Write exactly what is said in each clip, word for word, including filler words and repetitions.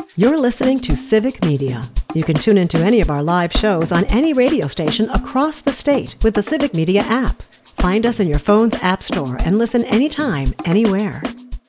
You're listening to Civic Media. You can tune into any of our live shows on any radio station across the state with the Civic Media app. Find us in your phone's app store and listen anytime, anywhere.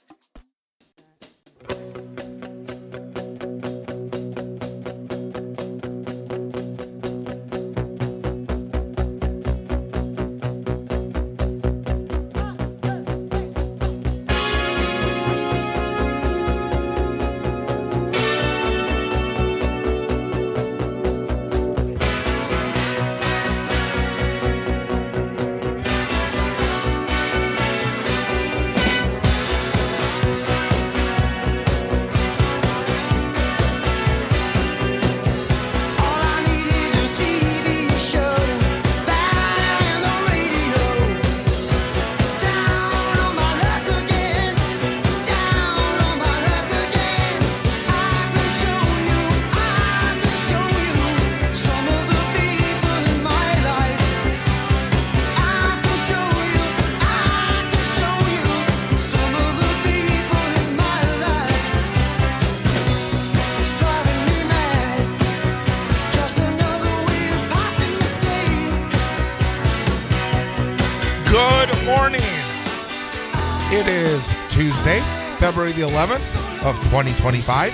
February the eleventh of twenty twenty-five.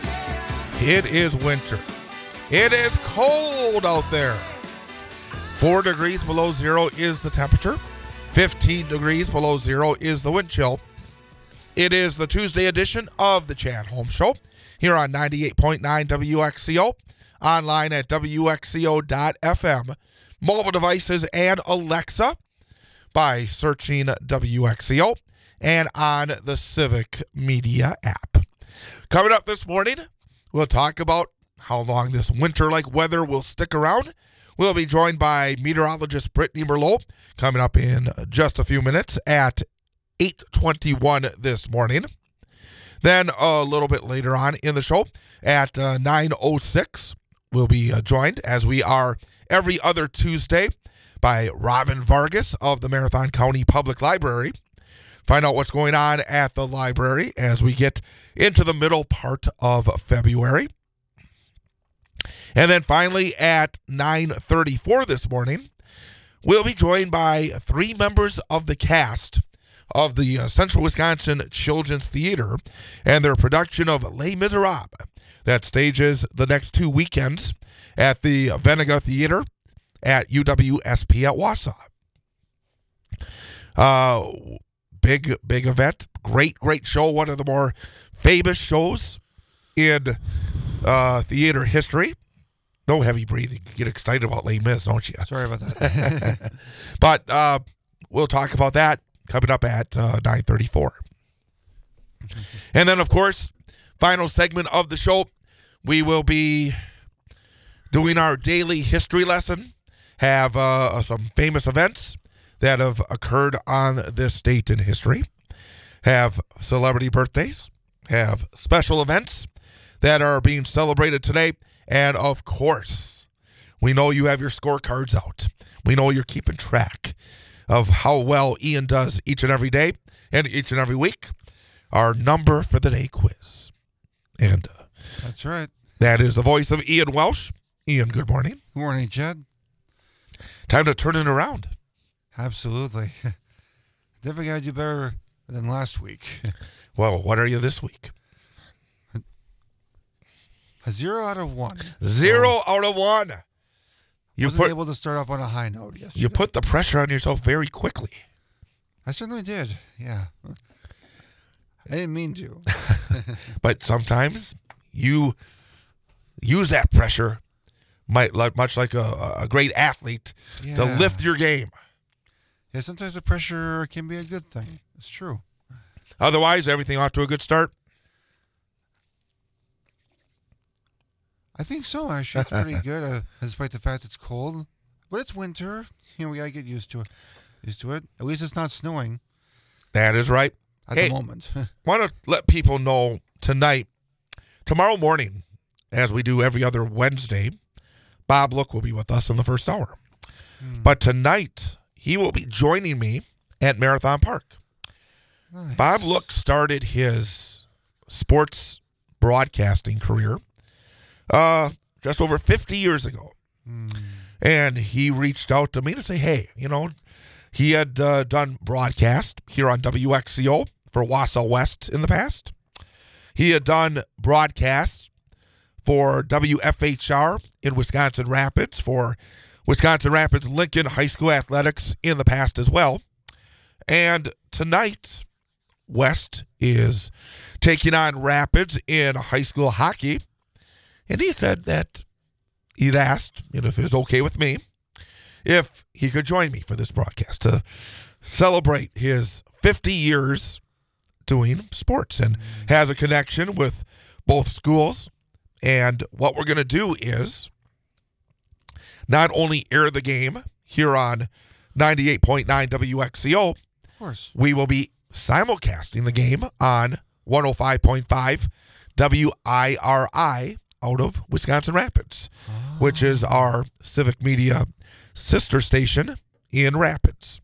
It is winter. It is cold out there. Four degrees below zero is the temperature. fifteen degrees below zero is the wind chill. It is the Tuesday edition of the Chad Holmes Show here on ninety-eight point nine W X C O, online at W X C O dot F M, mobile devices and Alexa by searching W X C O, and on the Civic Media app. Coming up this morning, we'll talk about how long this winter-like weather will stick around. We'll be joined by meteorologist Brittany Merlot coming up in just a few minutes at eight twenty-one this morning. Then a little bit later on in the show at uh, nine oh six, we'll be uh, joined, as we are every other Tuesday, by Robin Vargas of the Marathon County Public Library. Find out what's going on at the library as we get into the middle part of February. And then finally at nine thirty-four this morning, we'll be joined by three members of the cast of the uh, Central Wisconsin Children's Theater and their production of Les Miserables that stages the next two weekends at the Venega Theater at U W S P at Wausau. Uh... Big, big event. Great, great show. One of the more famous shows in uh, theater history. No heavy breathing. You get excited about Les Mis, don't you? Sorry about that. But uh, we'll talk about that coming up at uh, nine thirty-four. And then, of course, final segment of the show, we will be doing our daily history lesson, have uh, some famous events that have occurred on this date in history, have celebrity birthdays, have special events that are being celebrated today, and of course, we know you have your scorecards out. We know you're keeping track of how well Ian does each and every day and each and every week. Our number for the day quiz. And uh, that's right. That is the voice of Ian Welsh. Ian, good morning. Good morning, Chad. Time to turn it around. Absolutely. Definitely got to do better than last week. Well, what are you this week? A zero out of one. Zero so, out of one. You wasn't put, able to start off on a high note yesterday. You put the pressure on yourself very quickly. I certainly did, yeah. I didn't mean to. But sometimes you use that pressure, might like much like a, a great athlete, yeah. to lift your game. Yeah, sometimes the pressure can be a good thing. It's true. Otherwise, everything off to a good start. I think so, actually. It's pretty good, uh, despite the fact it's cold. But it's winter. You know, we got to get used to it. Used to it. At least it's not snowing. That is right. At hey, the moment. Want to let people know tonight, tomorrow morning, as we do every other Wednesday, Bob Look will be with us in the first hour. Hmm. But tonight, he will be joining me at Marathon Park. Nice. Bob Look started his sports broadcasting career uh, just over fifty years ago. Mm. And he reached out to me to say, hey, you know, he had uh, done broadcast here on W X C O for Wausau West in the past. He had done broadcasts for W F H R in Wisconsin Rapids, for Wisconsin Rapids Lincoln High School Athletics in the past as well. And tonight, West is taking on Rapids in high school hockey. And he said that he'd asked, you know, if it was okay with me, if he could join me for this broadcast to celebrate his fifty years doing sports, and has a connection with both schools. And what we're going to do is not only air the game here on ninety-eight point nine W X C O, Of course. we will be simulcasting the game on one oh five point five W I R I out of Wisconsin Rapids, oh. which is our Civic Media sister station in Rapids.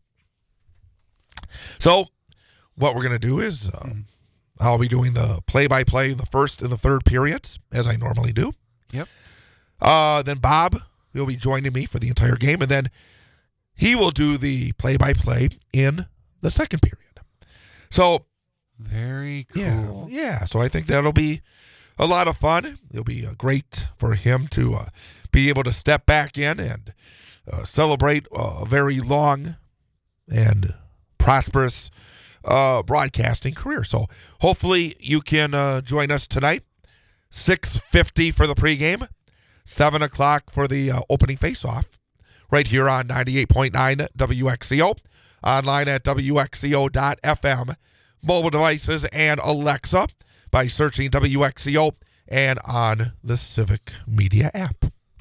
So what we're going to do is uh, mm. I'll be doing the play-by-play in the first and the third periods, as I normally do. Yep. Uh, then Bob will be joining me for the entire game, and then he will do the play-by-play in the second period. So very cool. Yeah, yeah. So I think that'll be a lot of fun. It'll be uh, great for him to uh, be able to step back in and uh, celebrate a very long and prosperous uh, broadcasting career. So hopefully you can uh, join us tonight. six fifty for the pregame, seven o'clock for the uh, opening face-off, right here on ninety-eight point nine W X C O, online at W X C O dot F M, mobile devices, and Alexa by searching W X C O and on the Civic Media app.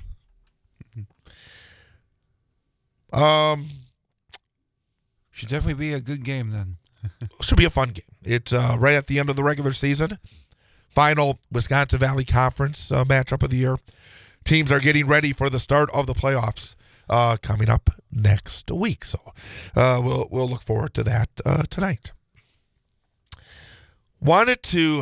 Um, Should definitely be a good game then. Should be a fun game. It's uh, right at the end of the regular season. Final Wisconsin Valley Conference uh, matchup of the year. Teams are getting ready for the start of the playoffs uh, coming up next week. So uh, we'll we'll look forward to that uh, tonight. Wanted to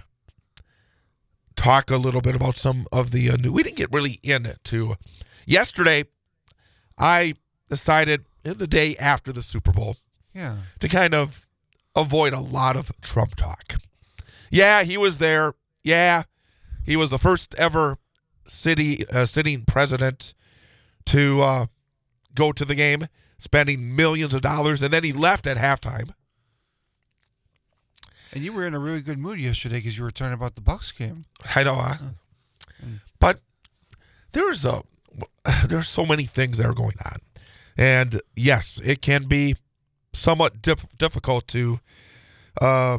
talk a little bit about some of the uh, new. We didn't get really into yesterday. I decided in the day after the Super Bowl, yeah, to kind of avoid a lot of Trump talk. Yeah, he was there. Yeah, he was the first ever city uh, sitting president to uh, go to the game, spending millions of dollars, and then he left at halftime. And you were in a really good mood yesterday because you were talking about the Bucks game. I know, uh, but there's a there's so many things that are going on, and yes, it can be somewhat dif- difficult to um,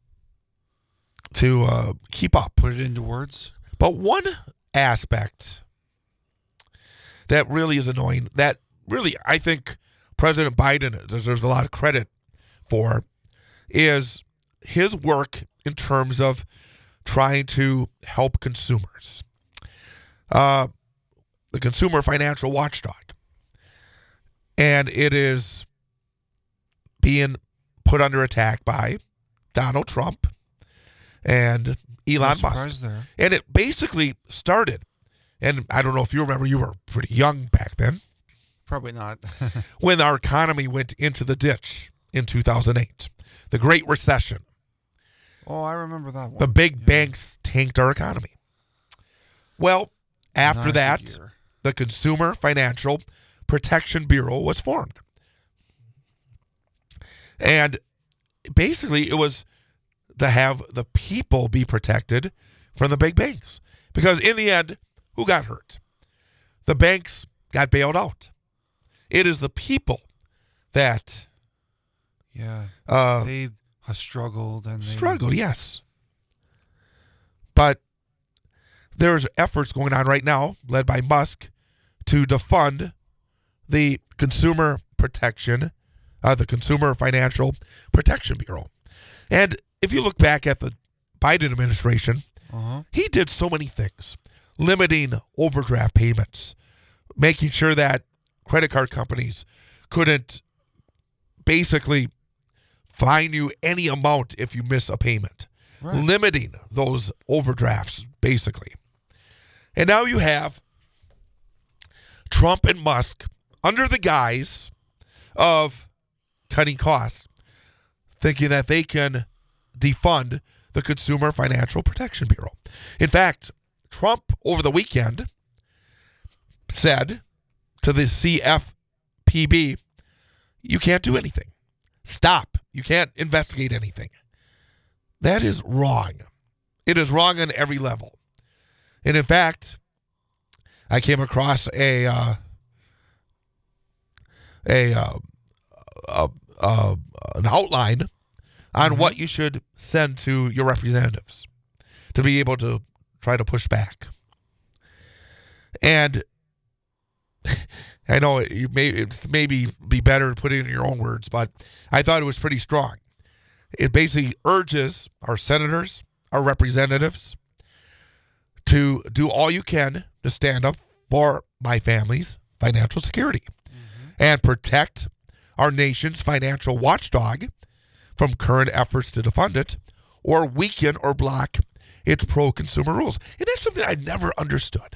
to uh, keep up. Put it into words. But one aspect that really is annoying, that really I think President Biden deserves a lot of credit for, is his work in terms of trying to help consumers. Uh, the Consumer Financial Watchdog. And it is being put under attack by Donald Trump and Elon No Musk. there. And it basically started, and I don't know if you remember, you were pretty young back then, Probably not. when our economy went into the ditch in two thousand eight. The Great Recession. Oh, I remember that one. The big Yeah. banks tanked our economy. Well, after Not a good that, year. the Consumer Financial Protection Bureau was formed. And basically it was to have the people be protected from the big banks. Because in the end, who got hurt? The banks got bailed out. It is the people that Yeah. uh, they have struggled and they struggled, yes. But there's efforts going on right now, led by Musk, to defund the Consumer Protection, uh, the Consumer Financial Protection Bureau. And if you look back at the Biden administration, Uh-huh. he did so many things, limiting overdraft payments, making sure that credit card companies couldn't basically fine you any amount if you miss a payment. Right. limiting those overdrafts, basically. And now you have Trump and Musk under the guise of cutting costs, thinking that they can defund the Consumer Financial Protection Bureau. In fact, Trump over the weekend said to the C F P B, you can't do anything. Stop. You can't investigate anything. That is wrong. It is wrong on every level. And in fact, I came across a uh, a, uh, uh, uh, an outline on Mm-hmm. what you should send to your representatives to be able to try to push back. And I know you may it's maybe be better to put it in your own words, but I thought it was pretty strong. It basically urges our senators, our representatives, to do all you can to stand up for my family's financial security mm-hmm. and protect our nation's financial watchdog from current efforts to defund it or weaken or block its pro-consumer rules. And that's something I never understood.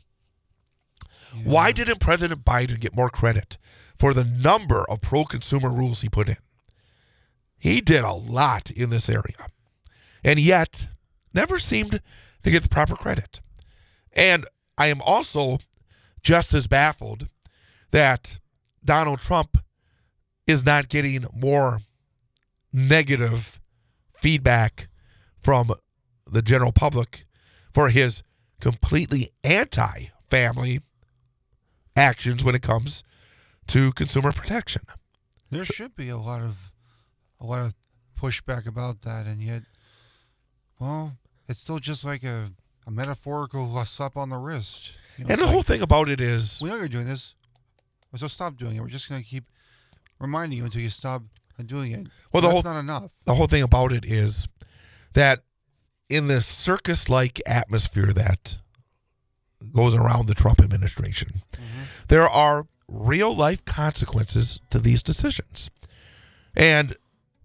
Yeah. Why didn't President Biden get more credit for the number of pro-consumer rules he put in? He did a lot in this area, and yet never seemed to get the proper credit. And I am also just as baffled that Donald Trump is not getting more negative feedback from the general public for his completely anti-family actions when it comes to consumer protection. There should be a lot of a lot of pushback about that, and yet, well, it's still just like a, a metaphorical slap on the wrist. You know, and the like, whole thing about it is, we know you're doing this, so stop doing it. We're just going to keep reminding you until you stop doing it. Well, the that's whole, not enough. The whole thing about it is that in this circus-like atmosphere that goes around the Trump administration, mm-hmm. there are real-life consequences to these decisions. And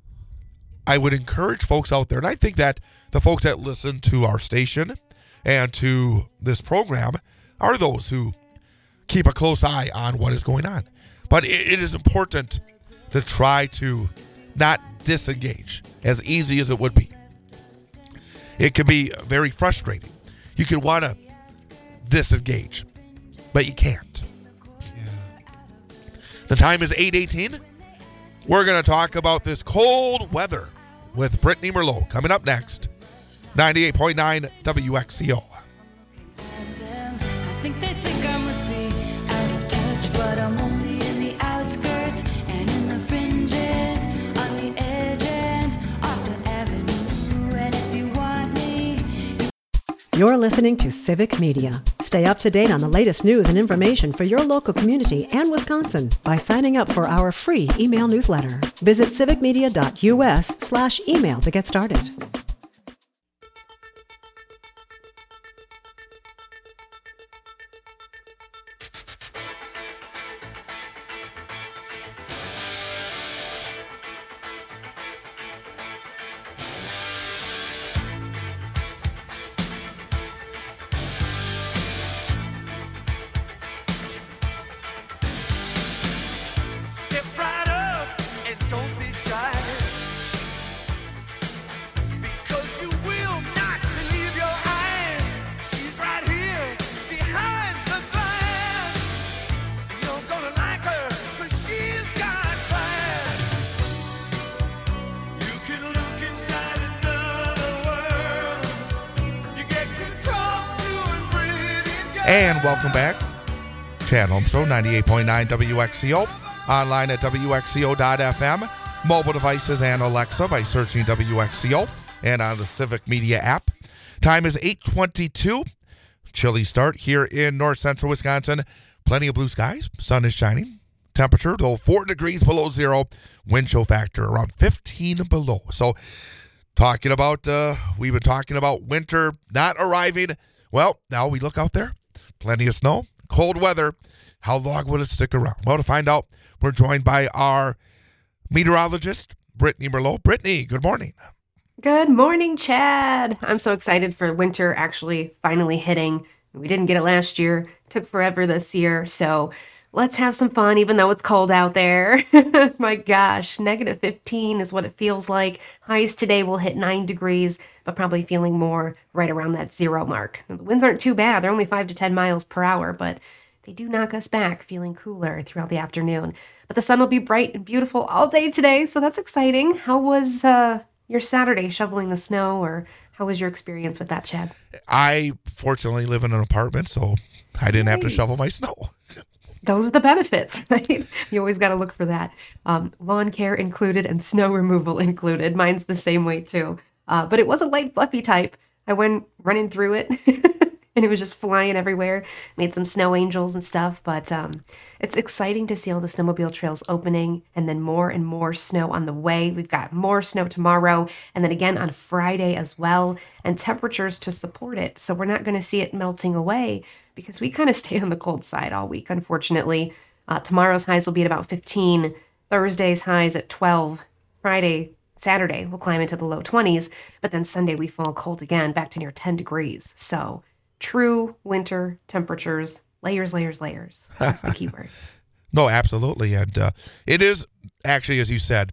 I would encourage folks out there, and I think that the folks that listen to our station and to this program are those who keep a close eye on what is going on. But it, it is important to try to not disengage as easy as it would be. It can be very frustrating. You can want to disengage, but you can't. Yeah. The time is eight eighteen. We're going to talk about this cold weather with Brittany Merlot coming up next. ninety-eight point nine W X C O. I think they think I must be out of touch, but I'm only in the outskirts and in the fringes, on the edge and off the avenue. And if you want me, You're listening to Civic Media. Stay up to date on the latest news and information for your local community and Wisconsin by signing up for our free email newsletter. Visit civicmedia.us slash email to get started. Step right up and don't be shy, because you will not believe your eyes. She's right here behind the glass. You're gonna like her, 'cause she's got class. You can look inside another world. You get to talk to a pretty girl. And welcome back. Chad Holmstro, ninety-eight point nine W X C O. Online at W X C O dot F M. Mobile devices and Alexa by searching W X C O. And on the Civic Media app. Time is eight twenty-two. Chilly start here in north central Wisconsin. Plenty of blue skies. Sun is shining. Temperature, though, four degrees below zero. Wind chill factor around fifteen below. So, talking about, uh, we've been talking about winter not arriving. Well, now we look out there. Plenty of snow. Cold weather. How long will it stick around? Well, to find out, we're joined by our meteorologist, Brittany Merlot. Brittany, good morning. Good morning, Chad. I'm so excited for winter actually finally hitting. We didn't get it last year. Took forever this year. So let's have some fun, even though it's cold out there. My gosh, negative fifteen is what it feels like. Highs today will hit nine degrees, but probably feeling more right around that zero mark. The winds aren't too bad. They're only five to ten miles per hour, but they do knock us back, feeling cooler throughout the afternoon. But the sun will be bright and beautiful all day today, so that's exciting. How was uh, your Saturday shoveling the snow, or how was your experience with that, Chad? I fortunately live in an apartment, so I didn't have to Yay. shovel my snow. Those are the benefits, right? You always got to look for that. Um, lawn care included and snow removal included. Mine's the same way too. Uh, but it was a light, fluffy type. I went running through it and it was just flying everywhere. Made some snow angels and stuff. But um, it's exciting to see all the snowmobile trails opening and then more and more snow on the way. We've got more snow tomorrow and then again on Friday as well, and temperatures to support it. So we're not going to see it melting away, because we kind of stay on the cold side all week, unfortunately. Uh, tomorrow's highs will be at about fifteen. Thursday's highs at twelve. Friday, Saturday, we'll climb into the low twenties. But then Sunday, we fall cold again, back to near ten degrees. So true winter temperatures, layers, layers, layers. That's the key word. No, absolutely. And uh, it is actually, as you said,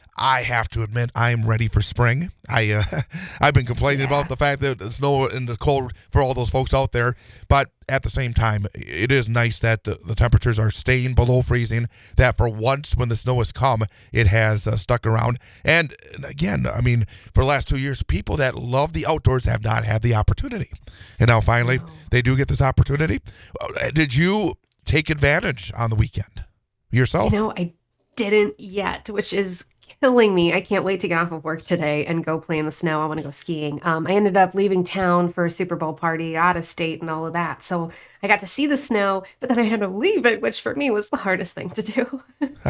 I have to admit, I'm ready for spring. I, uh, I've been complaining Yeah. about the fact that the snow and the cold for all those folks out there. But at the same time, it is nice that the, the temperatures are staying below freezing, that for once when the snow has come, it has uh, stuck around. And, and again, I mean, for the last two years, people that love the outdoors have not had the opportunity. And now finally, No. they do get this opportunity. Uh, Did you take advantage on the weekend yourself? You know, I didn't yet, which is killing me. I can't wait to get off of work today and go play in the snow. I want to go skiing. Um, I ended up leaving town for a Super Bowl party out of state and all of that. So I got to see the snow, but then I had to leave it, which for me was the hardest thing to do.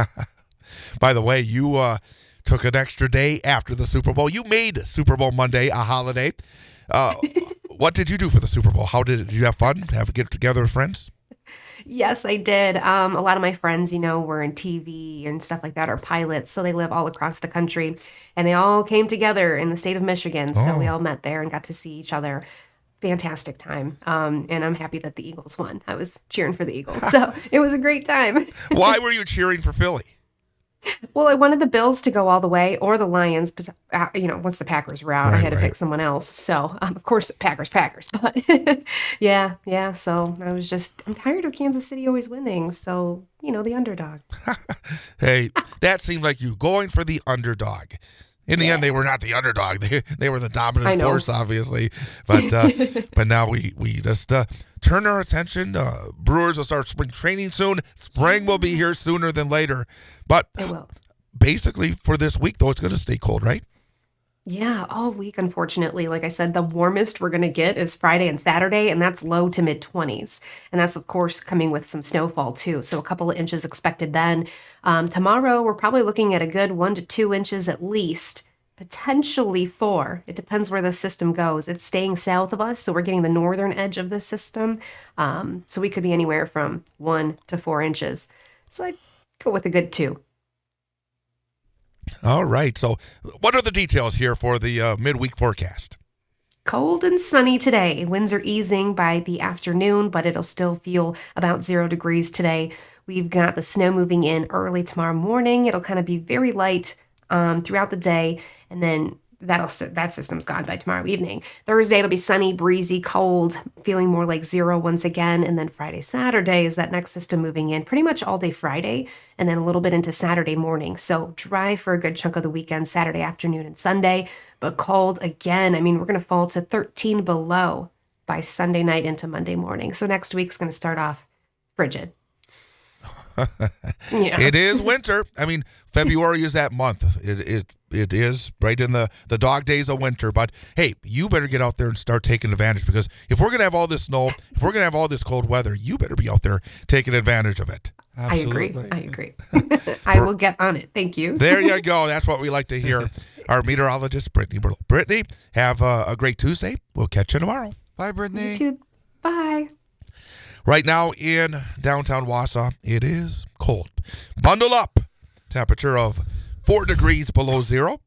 By the way, you uh, took an extra day after the Super Bowl. You made Super Bowl Monday a holiday. Uh, what did you do for the Super Bowl? How did, did you have fun? Have a get together with friends? Yes, I did. Um, a lot of my friends, you know, were in T V and stuff like that, or pilots. So they live all across the country, and they all came together in the state of Michigan. So we Oh. all met there and got to see each other. Fantastic time. Um, and I'm happy that the Eagles won. I was cheering for the Eagles. So it was a great time. Why were you cheering for Philly? Well, I wanted the Bills to go all the way, or the Lions, but uh, you know, once the Packers were out, I Right, had to right. pick someone else. So, um, of course, Packers, Packers. But yeah, yeah. So I was just, I'm tired of Kansas City always winning. So, you know, the underdog. Hey, that seemed like you going for the underdog. In the end, they were not the underdog. They they were the I dominant know. force, obviously. But uh, but now we we just uh, turn our attention. Uh, Brewers will start spring training soon. Spring will be here sooner than later. But It will. basically, for this week, though, it's going to stay cold, right? Yeah, all week, unfortunately. Like I said, the warmest we're going to get is Friday and Saturday, and that's low to mid twenties. And that's, of course, coming with some snowfall, too. So a couple of inches expected then. Um, tomorrow, we're probably looking at a good one to two inches at least, potentially four. It depends where the system goes. It's staying south of us, so we're getting the northern edge of the system. Um, so we could be anywhere from one to four inches. So I'd go with a good two. All right. So, what are the details here for the uh, midweek forecast? Cold and sunny today. Winds are easing by the afternoon, but it'll still feel about zero degrees today. We've got the snow moving in early tomorrow morning. It'll kind of be very light um, throughout the day, and then that'll that system's gone by tomorrow evening. Thursday it'll be sunny, breezy, cold, feeling more like zero once again, and then Friday, Saturday is that next system moving in pretty much all day Friday, and then a little bit into Saturday morning. So dry for a good chunk of the weekend, Saturday afternoon and Sunday, but cold again. I mean, we're going to fall to thirteen below by Sunday night into Monday morning. So next week's going to start off frigid. Yeah. It is winter. I mean, February is that month. It it it is right in the, the dog days of winter. But hey, you better get out there and start taking advantage, because if we're gonna have all this snow, if we're gonna have all this cold weather, you better be out there taking advantage of it. Absolutely. I agree. I agree. I will get on it. Thank you. There you go. That's what we like to hear. Our meteorologist, Brittany Bertle. Brittany, have a, a great Tuesday. We'll catch you tomorrow. Bye, Brittany. You too. Bye. Right now in downtown Wausau, it is cold. Bundle up. Temperature of four degrees below zero.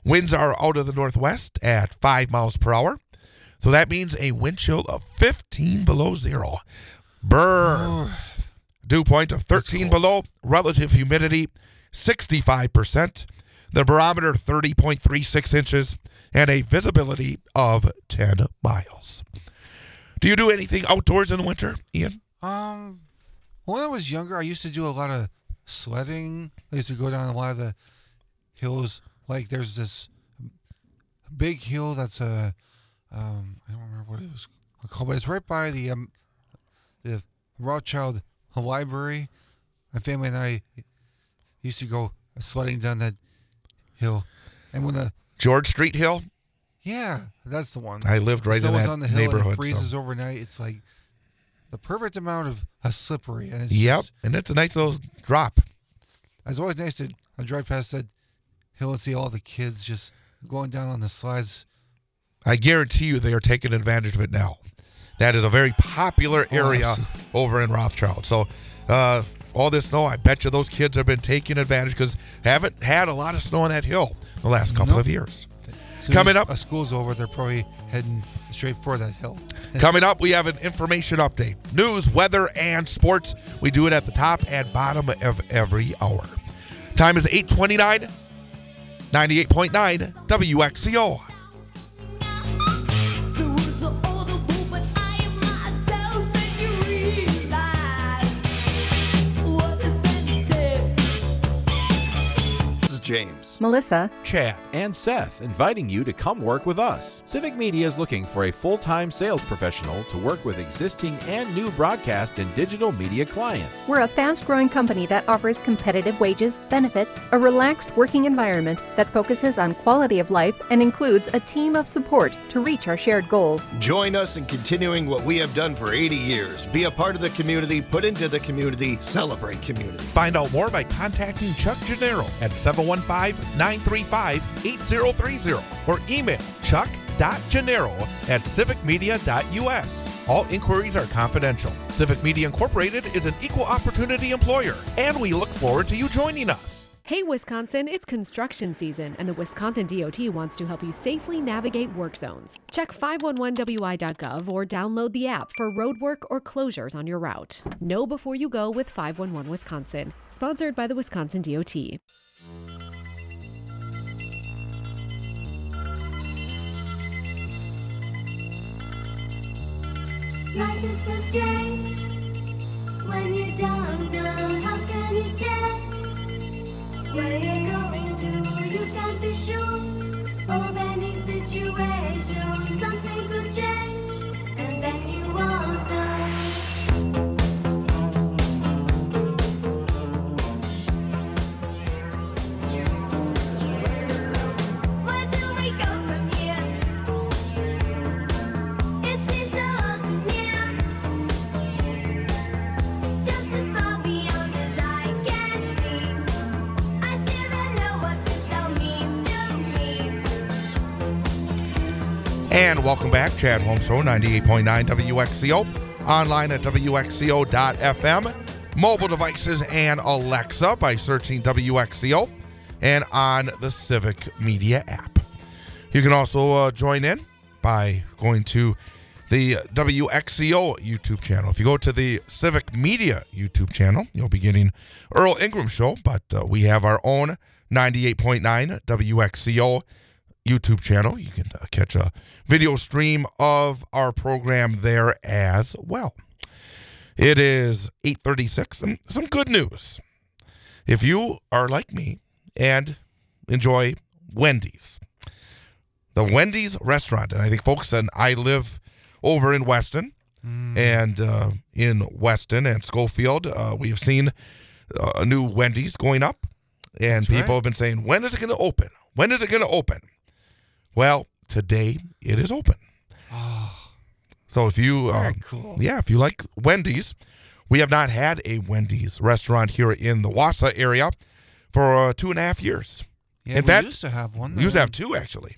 Winds are out of the northwest at five miles per hour. So that means a wind chill of fifteen below zero. Brr. Dew point of thirteen below. Relative humidity sixty-five percent. The barometer thirty point three six inches. And a visibility of ten miles. Do you do anything outdoors in the winter, Ian? Um, when I was younger, I used to do a lot of sledding. I used to go down a lot of the hills. Like there's this big hill that's a, um, I don't remember what it was called, but it's right by the um, the Rothschild Library. My family and I used to go sledding down that hill, and when the George Street Hill? yeah, that's the one. I lived right Snow in is that on the hill neighborhood. And it freezes so- overnight. It's like the perfect amount of uh, slippery, and it's Yep, just, and it's a nice little drop. it's always nice to uh, drive past that hill and see all the kids just going down on the slides. I guarantee you they are taking advantage of it now. That is a very popular Oh, area absolutely. over in Rothschild. So uh, all this snow, I bet you those kids have been taking advantage because haven't had a lot of snow on that hill the last couple Nope. of years. So Coming as up- a school's over, they're probably heading straight for that hill. Coming up, we have an information update. News, weather, and sports. We do it at the top and bottom of every hour. Time is eight twenty-nine, ninety-eight point nine W X C O. The woods are all the wool, but I am not those that you realize. What has been said? This is James. Melissa, Chad. And Seth, inviting you to come work with us. Civic Media is looking for a full-time sales professional to work with existing and new broadcast and digital media clients. we're a fast-growing company that offers competitive wages, benefits, a relaxed working environment that focuses on quality of life and includes a team of support to reach our shared goals. Join us in continuing what we have done for eighty years. Be a part of the community, put into the community, celebrate community. Find out more by contacting Chuck Gennaro at seven one five, nine three five, eight zero three zero or email chuck.gennaro at civicmedia.us. All inquiries are confidential. Civic Media Incorporated is an equal opportunity employer, and we look forward to you joining us. Hey Wisconsin, it's construction season, and the Wisconsin D O T wants to help you safely navigate work zones. Check five one one W I dot gov or download the app for road work or closures on your route. Know before you go with five one one Wisconsin, sponsored by the Wisconsin D O T. Life is so strange when you don't know how can you tell where you're going to. You can't be sure of any situation. Something could change, and then you won't know. Where do we go from here? It seems so unnear, just as far beyond as I can see. I still don't know what this all means to me. And welcome back, Chad Holmes Show, ninety-eight point nine W X C O, online at W X C O dot F M, mobile devices and Alexa by searching W X C O, and on the Civic Media app. You can also uh, join in by going to the W X C O YouTube channel. If you go to the Civic Media YouTube channel, you'll be getting Earl Ingram Show, but uh, we have our own ninety-eight point nine W X C O YouTube channel. You can uh, catch a video stream of our program there as well. It is eight thirty-six, and some good news. If you are like me and enjoy Wendy's, the Wendy's restaurant, and I think folks and I live over in Weston, and uh, in Weston and Schofield, uh, we have seen uh, a new Wendy's going up, and That's people right. have been saying, when is it going to open? When is it going to open? Well, today it is open. So if you, Very um, cool. yeah, if you like Wendy's, we have not had a Wendy's restaurant here in the Wausau area for uh, two and a half years. Yeah, in we fact, used to have one. we used to uh, have two actually.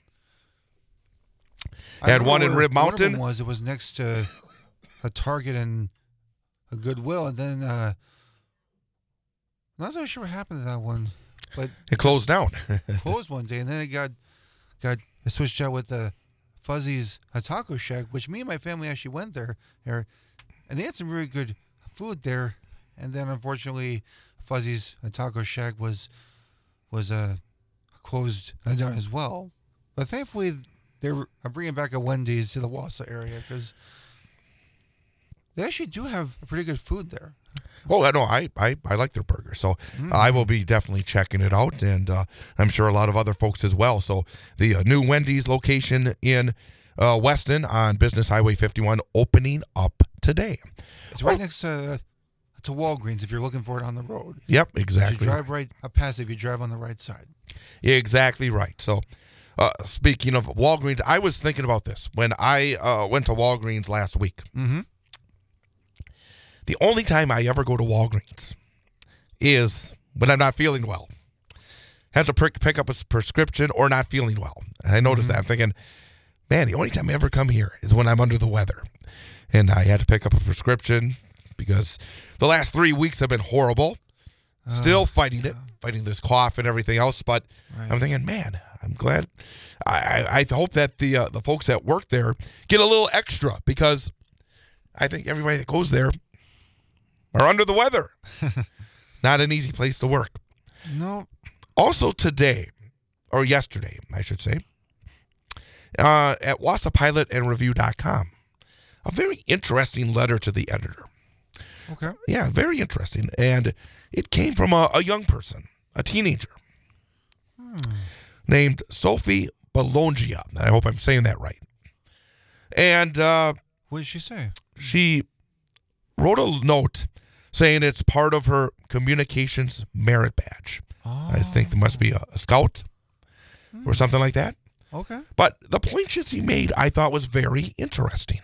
I had remember one in where Rib One of Mountain. them was it was next to a Target and a Goodwill, and then uh, I'm not so sure what happened to that one, but It closed down. closed one day, and then it got got switched out with the Fuzzy's a Taco Shack, which me and my family actually went there, there, and they had some really good food there. And then unfortunately, Fuzzy's a Taco Shack was was uh, closed uh, down as well. But thankfully, they're bringing back a Wendy's to the Wausau area because they actually do have pretty good food there. Oh, I know. I, I, I like their burger. So mm. I will be definitely checking it out. And uh, I'm sure a lot of other folks as well. So the uh, new Wendy's location in uh, Weston on Business Highway fifty-one opening up today. It's right oh. next to, to Walgreens if you're looking for it on the road. Yep, exactly. You drive right uh, past if you drive on the right side. Exactly right. So uh, speaking of Walgreens, I was thinking about this when I uh, went to Walgreens last week. Mm-hmm. The only time I ever go to Walgreens is when I'm not feeling well. Have to pick, pick up a prescription or not feeling well. And I noticed mm-hmm. that. I'm thinking, man, the only time I ever come here is when I'm under the weather. And I had to pick up a prescription because the last three weeks have been horrible. Uh, Still fighting it, fighting this cough and everything else. But right. I'm thinking, man, I'm glad. I, I, I hope that the uh, the folks that work there get a little extra because I think everybody that goes there are under the weather. Not an easy place to work. No. Also today, or yesterday, I should say, uh, at Wausau Pilot and Review dot com, a very interesting letter to the editor. Okay. Yeah, very interesting. And it came from a, a young person, a teenager, hmm. named Sophie Bologna. I hope I'm saying that right. And uh, what did she say? She wrote a note saying it's part of her communications merit badge. Oh. I think there must be a, a scout mm. or something like that. Okay. But the point she made, I thought, was very interesting.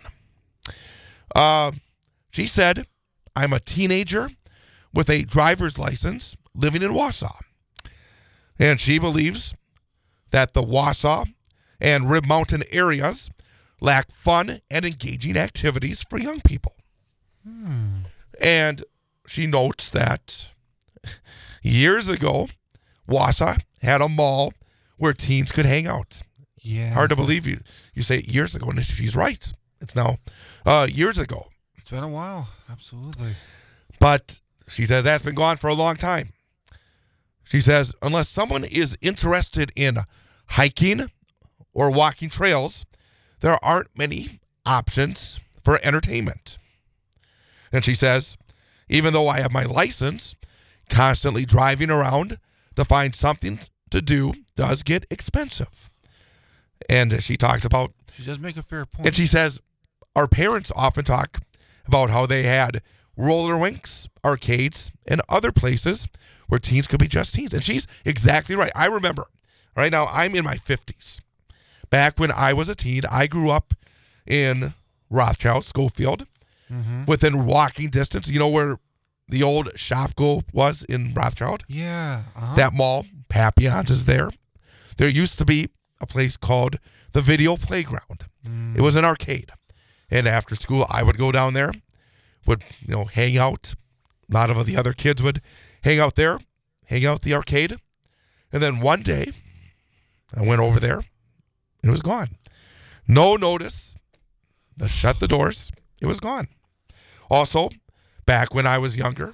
Uh, she said, I'm a teenager with a driver's license living in Wausau. And she believes that the Wausau and Rib Mountain areas lack fun and engaging activities for young people. Hmm. And she notes that years ago, Wausau had a mall where teens could hang out. Yeah. Hard to believe you. You say years ago, and she's right. It's now uh, years ago. It's been a while. Absolutely. But she says that's been gone for a long time. She says, unless someone is interested in hiking or walking trails, there aren't many options for entertainment. And she says, even though I have my license, constantly driving around to find something to do does get expensive. And she talks about... She does make a fair point. And she says, our parents often talk about how they had roller rinks, arcades, and other places where teens could be just teens. And she's exactly right. I remember, right now, I'm in my fifties. Back when I was a teen, I grew up in Rothschild, Schofield. Mm-hmm. Within walking distance, you know where the old Shopko was in Rothschild? Yeah. Uh-huh. That mall, Papillon's is there. There used to be a place called the Video Playground. Mm. It was an arcade. And after school, I would go down there, would, you know, hang out. A lot of the other kids would hang out there, hang out at the arcade. And then one day, I went over there, and it was gone. No notice. They shut the doors. It was gone. Also, back when I was younger,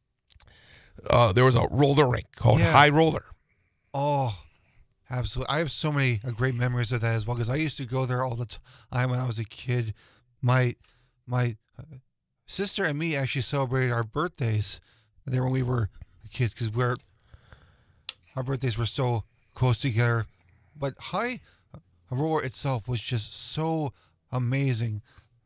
uh, there was a roller rink called yeah. High Roller. Oh, absolutely. I have so many uh, great memories of that as well because I used to go there all the time when I was a kid. My my uh, sister and me actually celebrated our birthdays there when we were kids because we're our birthdays were so close together. But High Roller itself was just so amazing.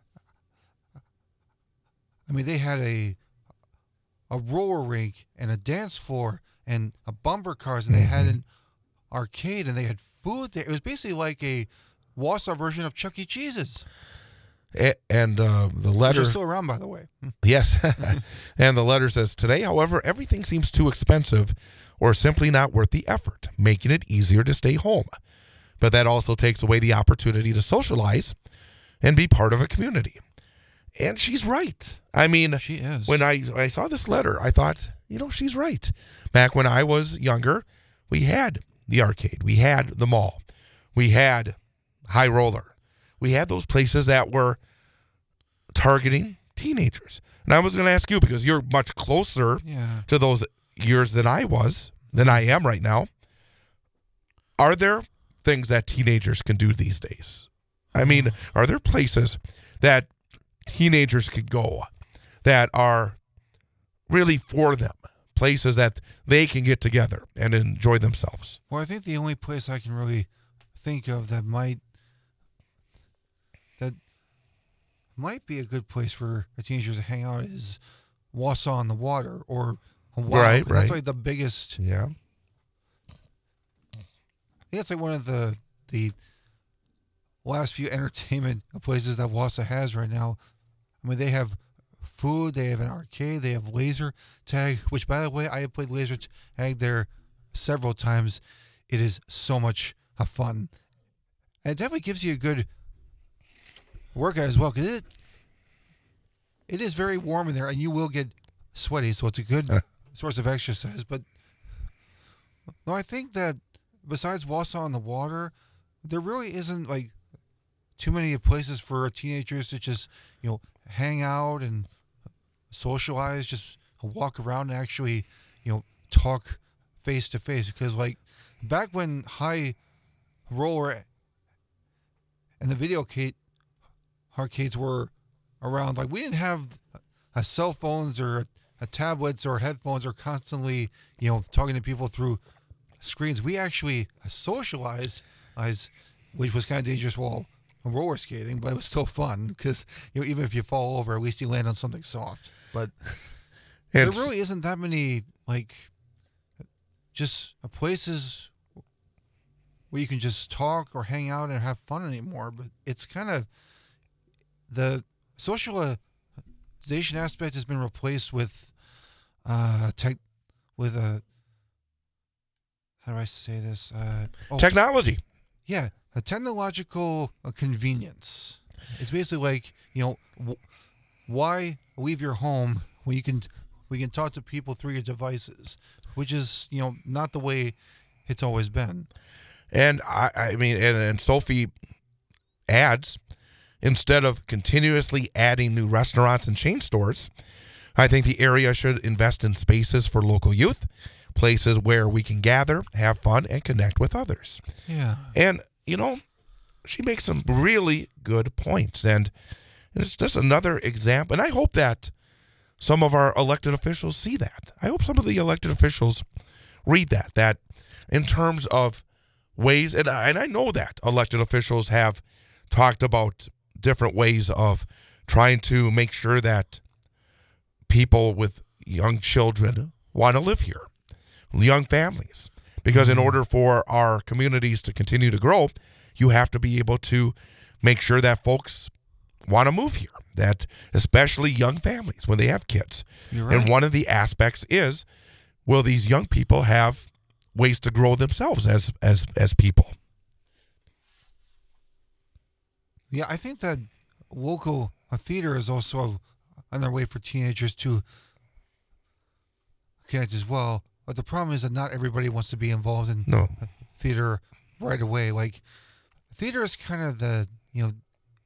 I mean, they had a a roller rink and a dance floor and a bumper cars, and they mm-hmm. had an arcade, and they had food there. It was basically like a Wausau version of Chuck E. Cheese's. And, and uh, the letter... Which is still around, by the way. Yes. And the letter says, today, however, everything seems too expensive or simply not worth the effort, making it easier to stay home. But that also takes away the opportunity to socialize and be part of a community. And she's right. I mean, she is. When I, I saw this letter, I thought, you know, she's right. Back when I was younger, we had the arcade. We had the mall. we had High Roller. We had those places that were targeting teenagers. And I was going to ask you, because you're much closer Yeah. to those years than I was, than I am right now. Are there things that teenagers can do these days? I mean, are there places that teenagers could go that are really for them? Places that they can get together and enjoy themselves? Well, I think the only place I can really think of that might that might be a good place for teenagers to hang out is Wausau on the Water or Hawaii. Right, That's right. like the biggest. Yeah. I think it's like one of the the last few entertainment places that Wausau has right now. I mean, they have food, they have an arcade, they have laser tag, which, by the way, I have played laser tag there several times. It is so much fun. And it definitely gives you a good workout as well, because it, it is very warm in there, and you will get sweaty, so it's a good source of exercise. But no, I think that besides Wausau on the Water, there really isn't like too many places for teenagers to just, you know, hang out and socialize, just walk around and actually, you know, talk face to face. Because like back when High Roller and the video arcade arcades were around, like we didn't have a cell phones or a tablets or headphones or constantly, you know, talking to people through screens. We actually socialized, as which was kind of dangerous while roller skating, but it was still fun because, you know, even if you fall over, at least you land on something soft. But there It's- really isn't that many like just places where you can just talk or hang out and have fun anymore. But it's kind of the socialization aspect has been replaced with uh tech with a how do I say this uh oh, Technology. yeah, a technological uh, convenience. It's basically like, you know, w- why leave your home when you can we can talk to people through your devices, which is, you know, not the way it's always been. And I, I mean, and, and Sophie adds, instead of continuously adding new restaurants and chain stores, I think the area should invest in spaces for local youth, places where we can gather, have fun, and connect with others. Yeah. And, you know, she makes some really good points. And it's just another example. And I hope that some of our elected officials see that. I hope some of the elected officials read that, that in terms of ways, and I, and I know that elected officials have talked about different ways of trying to make sure that people with young children want to live here, young families. Because in order for our communities to continue to grow, you have to be able to make sure that folks want to move here, that especially young families when they have kids. You're right. And one of the aspects is, will these young people have ways to grow themselves as as as people? Yeah, I think that local uh, theater is also another way for teenagers to connect as well. But the problem is that not everybody wants to be involved in No. theater right away. Like, theater is kind of the, you know,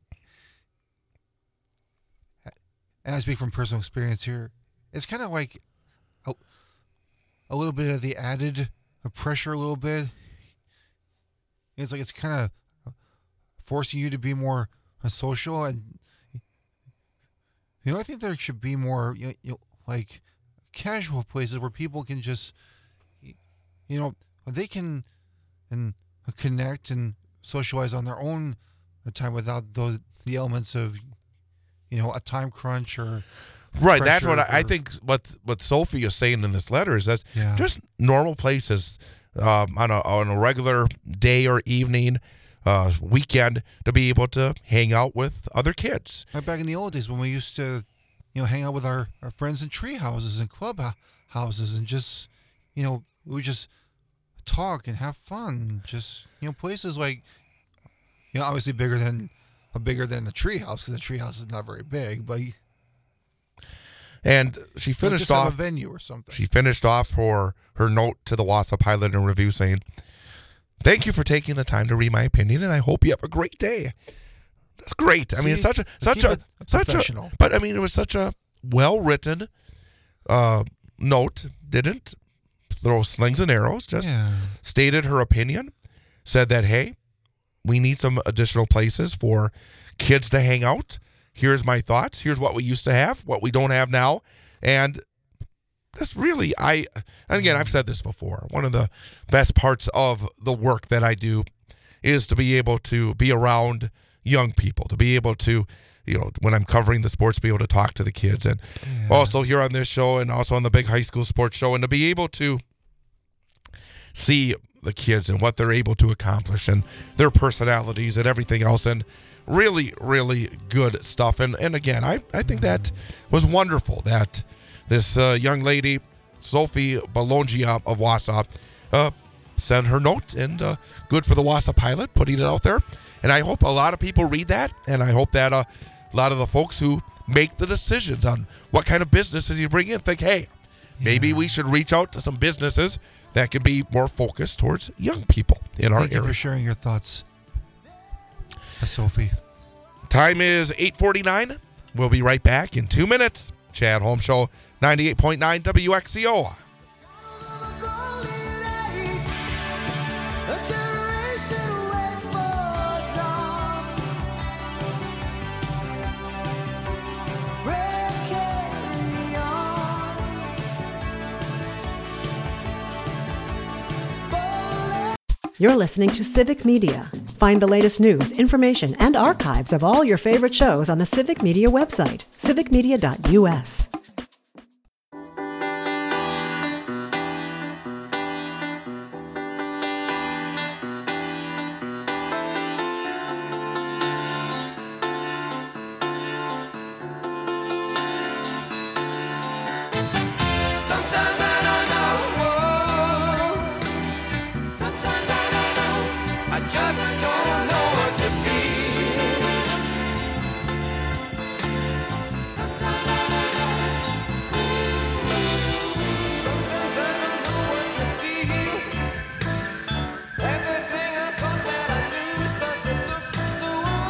and I speak from personal experience here, it's kind of like a, a little bit of the added pressure a little bit. It's like it's kind of forcing you to be more uh, social, and you know, I think there should be more, you know, like casual places where people can just, you know, they can and connect and socialize on their own time without those the elements of, you know, a time crunch or Right, that's what I, pressure I or- think. What what Sophie is saying in this letter is that Yeah. just normal places um, on a on a regular day or evening, uh, weekend, to be able to hang out with other kids. Like back in the old days when we used to, you know, hang out with our, our friends in tree houses and club hou- houses and just, you know, we would just talk and have fun. Just, you know, places like, you know, obviously bigger than bigger than a tree house because a tree house is not very big, but you And she know, finished just have off. a venue or something. She finished off her her note to the Wausau Pilot and Review saying, thank you for taking the time to read my opinion, and I hope you have a great day. That's great. I See, mean, it's such a such keep a it such a. professional. But I mean, it was such a well written uh, note. Didn't throw slings and arrows. Just Yeah. stated her opinion. Said that, hey, we need some additional places for kids to hang out. Here's my thoughts. Here's what we used to have, what we don't have now, and that's really I. And again, I've said this before. One of the best parts of the work that I do is to be able to be around young people, to be able to, you know, when I'm covering the sports, be able to talk to the kids, and Yeah. also here on this show and also on the big high school sports show, and to be able to see the kids and what they're able to accomplish and their personalities and everything else, and really, really good stuff. And and again, I, I think that was wonderful that this uh, young lady, Sophie Bolongia of Wausau, uh, sent her note, and uh, good for the Wausau Pilot putting it out there. And I hope a lot of people read that, and I hope that uh, a lot of the folks who make the decisions on what kind of businesses you bring in think, hey, maybe Yeah. we should reach out to some businesses that can be more focused towards young people in our Thank you area. for sharing your thoughts, uh, Sophie. Time is eight forty-nine. We'll be right back in two minutes. Chad Holmes Show, ninety-eight point nine W X C O. You're listening to Civic Media. Find the latest news, information, and archives of all your favorite shows on the Civic Media website, civic media dot U S. Sometimes I don't know. Sometimes I don't know. I just don't know what to feel. Sometimes I don't know. Sometimes I don't know what to feel. Everything I thought that I knew starts to look so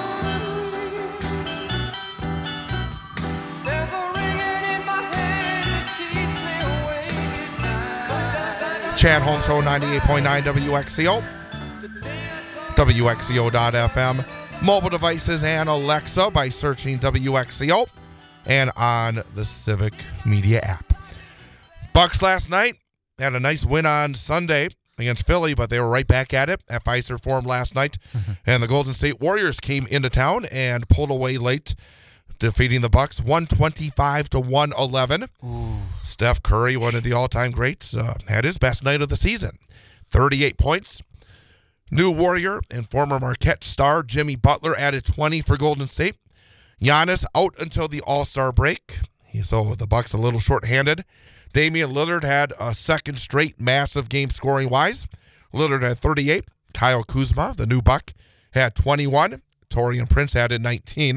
unreal. There's a ringing in my head that keeps me awake at night. Sometimes I don't Chad Holmes Show, ninety-eight point nine W X C O, W X C O dot F M, mobile devices, and Alexa by searching W X C O, and on the Civic Media app. Bucks last night had a nice win on Sunday against Philly, but they were right back at it at Fiserv Forum last night, and the Golden State Warriors came into town and pulled away late, defeating the Bucks one twenty-five to one eleven. Ooh. Steph Curry, one of the all-time greats, uh, had his best night of the season. thirty-eight points. New Warrior and former Marquette star Jimmy Butler added twenty for Golden State. Giannis out until the All-Star break. So the Bucks a little short-handed. Damian Lillard had a second straight massive game scoring-wise. Lillard had thirty-eight. Kyle Kuzma, the new Buck, had twenty-one. Taurean Prince added nineteen.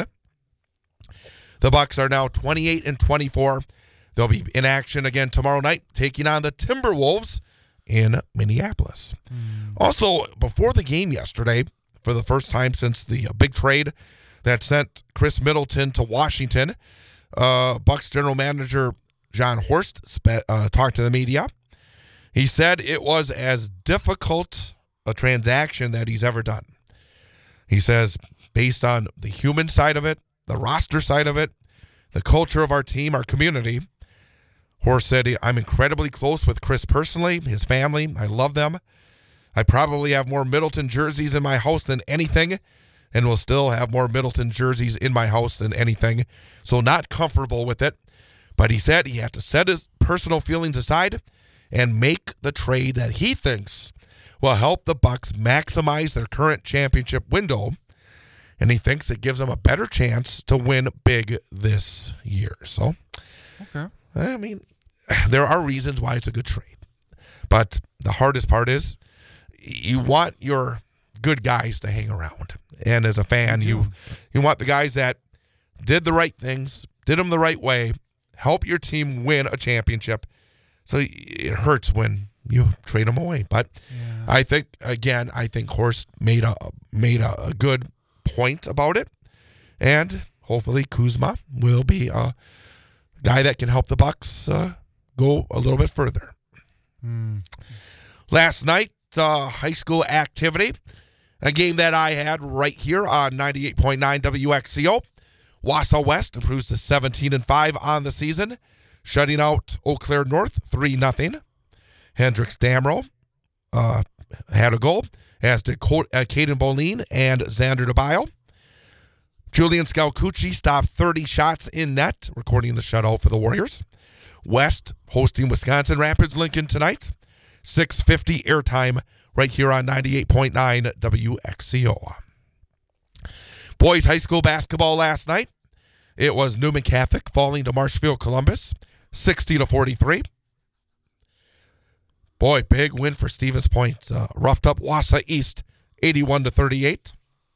The Bucks are now twenty-eight and twenty-four. They'll be in action again tomorrow night, taking on the Timberwolves in Minneapolis. Mm. Also, before the game yesterday, for the first time since the uh, big trade that sent Chris Middleton to Washington, uh, Bucks general manager John Horst spe- uh, talked to the media. He said it was as difficult a transaction that he's ever done. He says, based on the human side of it, the roster side of it, the culture of our team, our community, Horst said, I'm incredibly close with Chris personally, his family. I love them. I probably have more Middleton jerseys in my house than anything, and will still have more Middleton jerseys in my house than anything. So not comfortable with it. But he said he had to set his personal feelings aside and make the trade that he thinks will help the Bucks maximize their current championship window. And he thinks it gives them a better chance to win big this year. So, Okay. I mean, there are reasons why it's a good trade. But the hardest part is you want your good guys to hang around. And as a fan, you you want the guys that did the right things, did them the right way, help your team win a championship. So it hurts when you trade them away. But Yeah. I think, again, I think Horst made a made a, a good point about it. And hopefully Kuzma will be a guy that can help the Bucks uh, go a little bit further. Mm. Last night, uh, high school activity, a game that I had right here on ninety-eight point nine W X C O. Wausau West improves to seventeen and five on the season, shutting out Eau Claire North three nothing. Hendricks Damro uh, had a goal, as did Co- uh, Caden Boline and Xander DeBio. Julian Scalcucci stopped thirty shots in net, recording the shutout for the Warriors. West hosting Wisconsin Rapids Lincoln tonight. six fifty airtime right here on ninety-eight point nine W X C O. Boys high school basketball last night. It was Newman Catholic falling to Marshfield Columbus, sixty to forty-three. Boy, big win for Stevens Point. Uh, roughed up Wausau East, eighty-one to thirty-eight.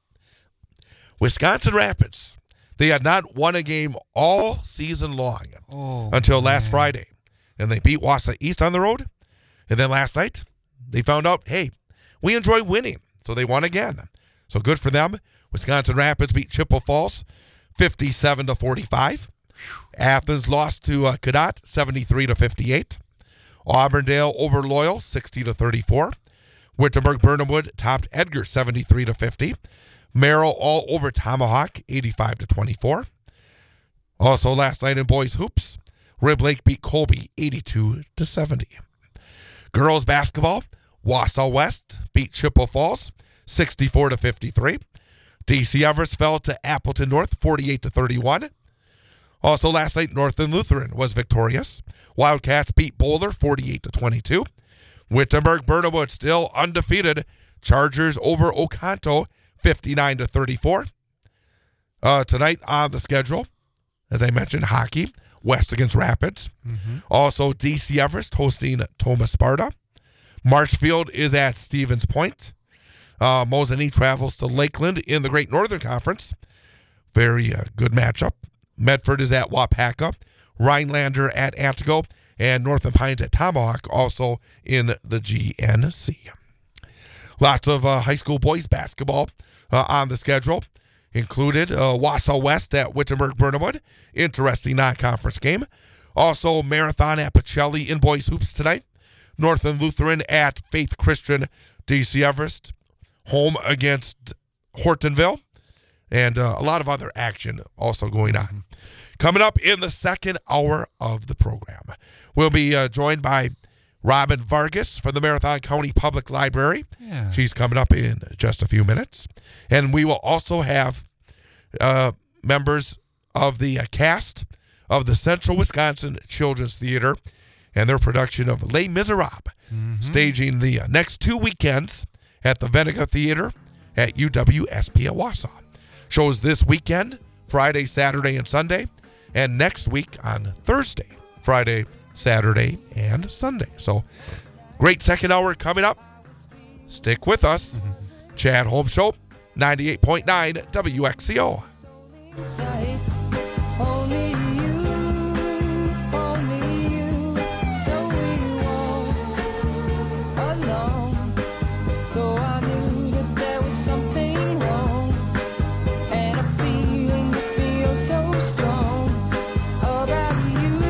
Wisconsin Rapids, they had not won a game all season long Oh, until last man. Friday. And they beat Wausau East on the road. And then last night, they found out, hey, we enjoy winning. So they won again. So good for them. Wisconsin Rapids beat Chippewa Falls fifty-seven to forty-five. Athens lost to uh, Cadott seventy-three to fifty-eight. Auburndale over Loyal sixty to thirty-four. Wittenberg Burnhamwood topped Edgar seventy-three to fifty. Merrill all over Tomahawk eighty-five to twenty-four. Also last night in boys hoops, Rib Lake beat Colby eighty-two to seventy. Girls basketball, Wausau West beat Chippewa Falls sixty-four to fifty-three. D C Everest fell to Appleton North forty-eight to thirty-one. Also last night, Northern Lutheran was victorious. Wildcats beat Boulder forty-eight to twenty-two. Wittenberg Burnhamwood still undefeated. Chargers over Oconto fifty-nine to thirty-four. Uh, tonight on the schedule, as I mentioned, hockey, West against Rapids. Mm-hmm. Also, D C Everest hosting Thomas Sparta. Marshfield is at Stevens Point. Uh, Mosinee travels to Lakeland in the Great Northern Conference. Very uh, good matchup. Medford is at Wapaka. Rhinelander at Antigo. And Northern Pines at Tomahawk, also in the G N C. Lots of uh, high school boys basketball uh, on the schedule. Included uh, Wausau West at Wittenberg Burnhamwood. Interesting non-conference game. Also, Marathon at Pacelli in boys hoops tonight. Northern Lutheran at Faith Christian. D C Everest home against Hortonville. And uh, a lot of other action also going on. Coming up in the second hour of the program, we'll be uh, joined by Robin Vargas from the Marathon County Public Library. Yeah. She's coming up in just a few minutes. And we will also have uh, members of the uh, cast of the Central Wisconsin Children's Theater and their production of Les Miserables, Mm-hmm. staging the uh, next two weekends at the Venega Theater at U W S P at Wausau. Shows this weekend, Friday, Saturday, and Sunday, and next week on Thursday, Friday, Saturday, and Sunday. So, great second hour coming up. Stick with us. Mm-hmm. Chad Holmes Show, ninety-eight point nine W X C O. Only you, only you, so we walk alone. Though I knew that there was something wrong, and a feeling that feels so strong about you.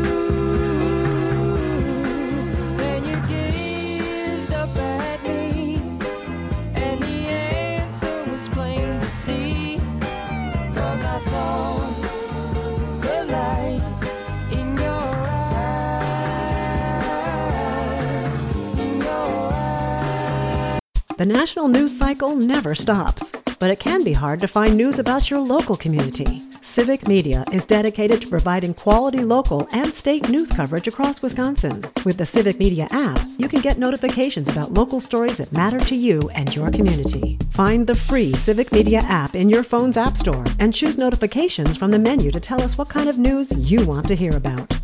Then you gazed up at me, and the answer was plain to see. 'Cause I saw the light in your eyes, in your eyes. The national news cycle never stops, but it can be hard to find news about your local community. Civic Media is dedicated to providing quality local and state news coverage across Wisconsin. With the Civic Media app, you can get notifications about local stories that matter to you and your community. Find the free Civic Media app in your phone's app store and choose notifications from the menu to tell us what kind of news you want to hear about.